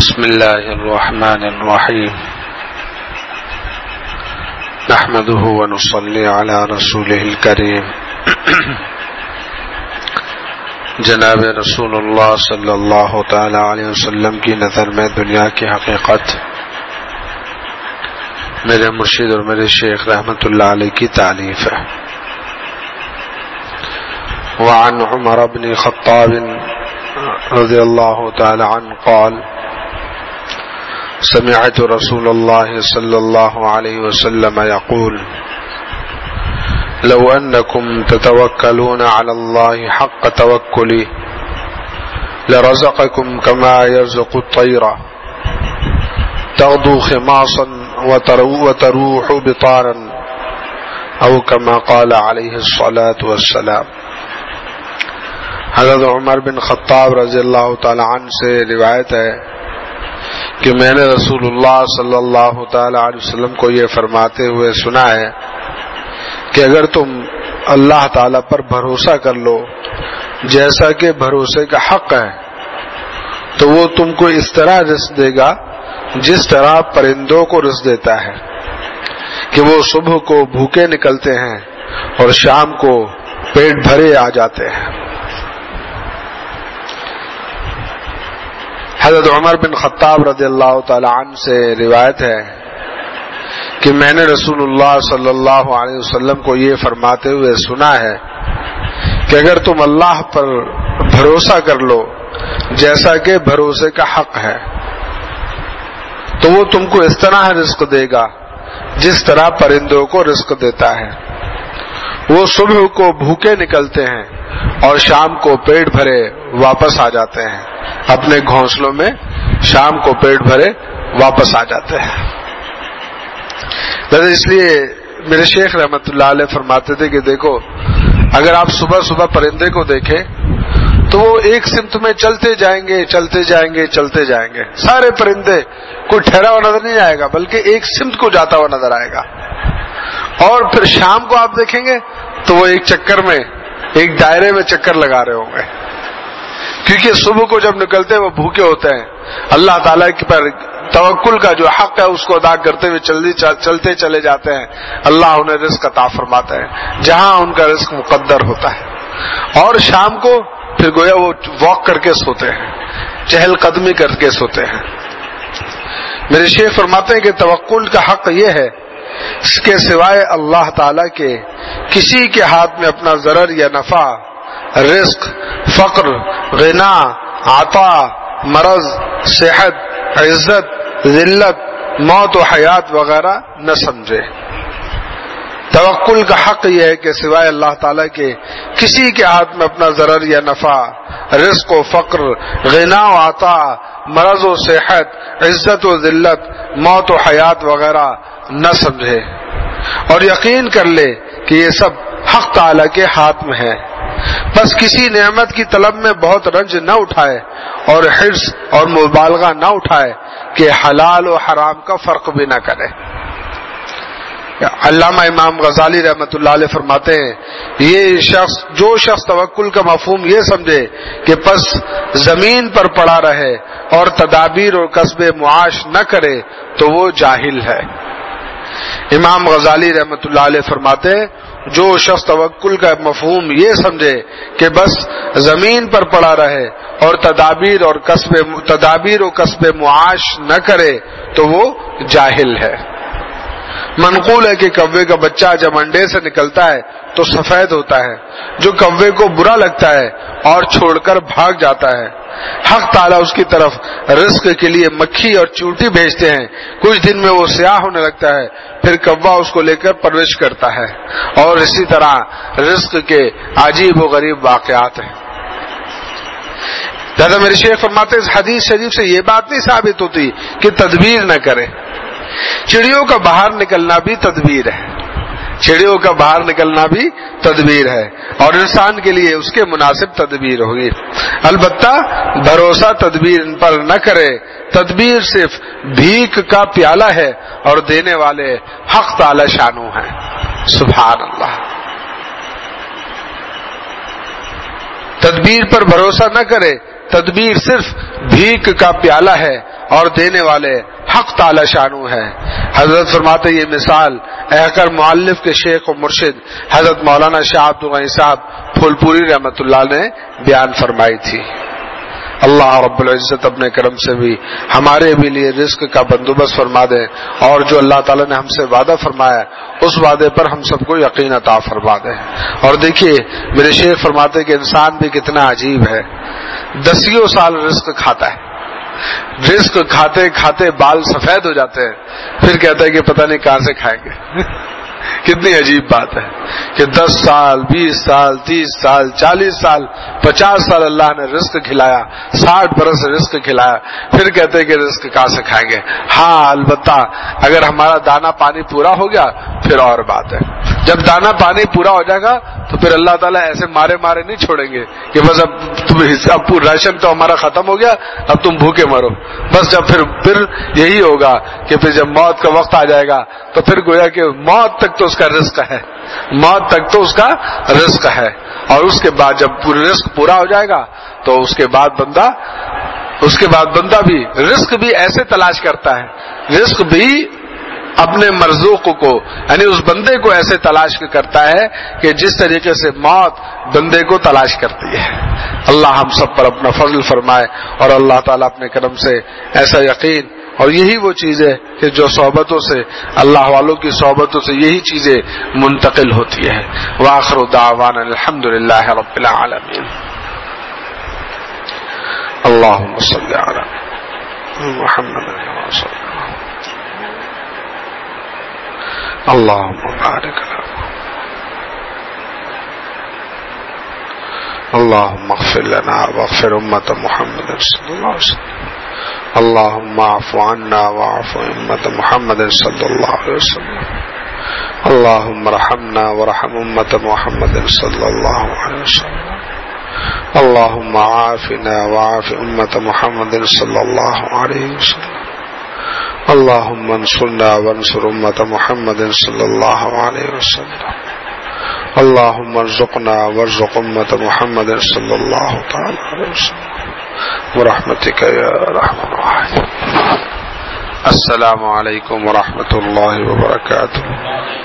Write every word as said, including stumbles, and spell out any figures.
بسم الله الرحمن الرحيم نحمده ونصلي على رسوله الكريم جناب رسول اللہ صلی اللہ تعالی علیہ وسلم کی نظر میں دنیا کی حقیقت میرے مرشد اور میرے شیخ رحمت اللہ علیہ کی تعریف ہے۔ وعن عمر بن خطاب رضی اللہ تعالی عنہ قال سمعت رسول اللہ صلی اللہ علیہ وسلم يقول لو انکم تتوکلون علی اللہ حق توکلی لرزقکم کما یرزق الطیر تغدو خماصا وتروح بطارا او کما قال علیہ الصلاة والسلام۔ حضرت عمر بن خطاب رضی اللہ تعالی عنہ سے روایت ہے کہ میں نے رسول اللہ صلی اللہ تعالی علیہ وسلم کو یہ فرماتے ہوئے سنا ہے کہ اگر تم اللہ تعالی پر بھروسہ کر لو جیسا کہ بھروسے کا حق ہے تو وہ تم کو اس طرح رزق دے گا جس طرح پرندوں کو رزق دیتا ہے کہ وہ صبح کو بھوکے نکلتے ہیں اور شام کو پیٹ بھرے آ جاتے ہیں۔ حضرت عمر بن خطاب رضی اللہ تعالی عنہ سے روایت ہے کہ میں نے رسول اللہ صلی اللہ علیہ وسلم کو یہ فرماتے ہوئے سنا ہے کہ اگر تم اللہ پر بھروسہ کر لو جیسا کہ بھروسے کا حق ہے تو وہ تم کو اس طرح رزق دے گا جس طرح پرندوں کو رزق دیتا ہے۔ وہ صبح کو بھوکے نکلتے ہیں اور شام کو پیٹ بھرے واپس آ جاتے ہیں، اپنے گھونسلوں میں شام کو پیٹ بھرے واپس آ جاتے ہیں۔ اس لیے میرے شیخ رحمت اللہ علیہ فرماتے تھے کہ دیکھو اگر آپ صبح صبح پرندے کو دیکھیں تو وہ ایک سمت میں چلتے جائیں گے چلتے جائیں گے چلتے جائیں گے، سارے پرندے کوئی ٹھہرا ہوا نظر نہیں آئے گا بلکہ ایک سمت کو جاتا ہوا نظر آئے گا۔ اور پھر شام کو آپ دیکھیں گے تو وہ ایک چکر میں ایک دائرے میں چکر لگا رہے ہوں گے، کیونکہ صبح کو جب نکلتے ہیں وہ بھوکے ہوتے ہیں، اللہ تعالیٰ کے پر توکل کا جو حق ہے اس کو ادا کرتے ہوئے چلتے چلے جاتے ہیں، اللہ انہیں رزق عطا فرماتا ہے جہاں ان کا رزق مقدر ہوتا ہے۔ اور شام کو پھر گویا وہ واک کر کے سوتے ہیں، چہل قدمی کر کے سوتے ہیں۔ میرے شیخ فرماتے ہیں کہ توکل کا حق یہ ہے اس کے سوائے اللہ تعالیٰ کے کسی کے ہاتھ میں اپنا ضرر یا نفع، رزق، فقر، غنا، عطا، مرض، صحت، عزت، ذلت، موت و حیات وغیرہ نہ سمجھے۔ توکل کا حق یہ ہے کہ سوائے اللہ تعالیٰ کے کسی کے ہاتھ میں اپنا ضرر یا نفع، رزق و فقر، غنا و عطا، مرض و صحت، عزت و ذلت، موت و حیات وغیرہ نہ سمجھے، اور یقین کر لے کہ یہ سب حق تعالیٰ کے ہاتھ میں ہے۔ بس کسی نعمت کی طلب میں بہت رنج نہ اٹھائے اور حرص اور مبالغہ نہ اٹھائے کہ حلال و حرام کا فرق بھی نہ کرے۔ علامہ امام غزالی رحمۃ اللہ علیہ فرماتے ہیں یہ شخص جو شخص توکل کا مفہوم یہ سمجھے کہ پس زمین پر پڑا رہے اور تدابیر اور کسب معاش نہ کرے تو وہ جاہل ہے۔ امام غزالی رحمۃ اللہ علیہ فرماتے ہیں جو شخص توکل کا مفہوم یہ سمجھے کہ بس زمین پر پڑا رہے اور تدابیر اور کسب تدابیر و کسب معاش نہ کرے تو وہ جاہل ہے۔ منقول ہے کہ کوے کا بچہ جب انڈے سے نکلتا ہے تو سفید ہوتا ہے، جو کوے کو برا لگتا ہے اور چھوڑ کر بھاگ جاتا ہے۔ حق تعالیٰ اس کی طرف رزق کے لیے مکھی اور چونٹی بھیجتے ہیں، کچھ دن میں وہ سیاہ ہونے لگتا ہے، پھر کوا اس کو لے کر پرورش کرتا ہے، اور اسی طرح رزق کے عجیب و غریب واقعات ہیں۔ دادا میرے شیخ فرماتے اس حدیث شریف سے یہ بات نہیں ثابت ہوتی کہ تدبیر نہ کرے۔ چڑیوں کا باہر نکلنا بھی تدبیر ہے، چڑیوں کا باہر نکلنا بھی تدبیر ہے، اور انسان کے لیے اس کے مناسب تدبیر ہوگی۔ البتہ بھروسہ تدبیر ان پر نہ کرے، تدبیر صرف بھیک کا پیالہ ہے اور دینے والے حق تعالی شانو ہیں۔ سبحان اللہ۔ تدبیر پر بھروسہ نہ کرے، تدبیر صرف بھیک کا پیالہ ہے اور دینے والے حق تعالی شانو ہے۔ حضرت فرماتے یہ مثال احکر مؤلف کے شیخ و مرشد حضرت مولانا شاہ عبد الغنی صاحب پھول پوری رحمۃ اللہ نے بیان فرمائی تھی۔ اللہ رب العزت اپنے کرم سے بھی ہمارے بھی لیے رزق کا بندوبست فرما دے، اور جو اللہ تعالیٰ نے ہم سے وعدہ فرمایا اس وعدے پر ہم سب کو یقین عطا فرما دے۔ اور دیکھیے میرے شیخ فرماتے کہ انسان بھی کتنا عجیب ہے، دسیوں سال رزق کھاتا ہے، رزق کھاتے کھاتے بال سفید ہو جاتے ہیں، پھر کہتا ہے کہ پتہ نہیں کہاں سے کھائیں گے۔ کتنی عجیب بات ہے کہ دس سال بیس سال تیس سال چالیس سال پچاس سال اللہ نے رزق کھلایا، ساٹھ برس رزق کھلایا، پھر کہتے کہ رزق کہاں سے کھائیں گے۔ ہاں البتہ اگر ہمارا دانا پانی پورا ہو گیا پھر اور بات ہے۔ جب دانا پانی پورا ہو جائے گا تو پھر اللہ تعالیٰ ایسے مارے مارے نہیں چھوڑیں گے کہ بس اب تم اب راشن تو ہمارا ختم ہو گیا، اب تم بھوکے مرو۔ بس جب پھر پھر یہی ہوگا کہ پھر جب موت کا وقت آ جائے گا تو پھر گویا کہ موت تک تو اس کا رزق ہے، موت تک تو اس کا رزق ہے، اور اس کے بعد جب پورا رزق پورا ہو جائے گا تو اس کے بعد بندہ اس کے بعد بندہ بھی رزق بھی ایسے تلاش کرتا ہے، رزق بھی اپنے مرزوق کو یعنی اس بندے کو ایسے تلاش کرتا ہے کہ جس طریقے سے موت بندے کو تلاش کرتی ہے۔ اللہ ہم سب پر اپنا فضل فرمائے، اور اللہ تعالیٰ اپنے کرم سے ایسا یقین، اور یہی وہ چیز ہے کہ جو صحبتوں سے اللہ والوں کی صحبتوں سے یہی چیزیں منتقل ہوتی ہے۔ وآخر دعوانا الحمد للہ رب العالمین۔ اللہم صلی علی محمد وسلم۔ اللهم بارك لنا، اللهم اغفر لنا واغفر أمة محمد صلى الله عليه وسلم، اللهم اعف عنا واعف أمة محمد صلى الله عليه وسلم، اللهم ارحمنا وارحم أمة محمد صلى الله عليه وسلم، اللهم عافنا وعاف أمة محمد صلى الله عليه وسلم، اللهم انصرنا وانصر أمة محمد صلى الله عليه وسلم، اللهم ارزقنا وارزق أمة محمد صلى الله تعالى عليه وسلم برحمتك يا أرحم الراحمين۔ السلام علیکم ورحمۃ اللہ وبرکاتہ۔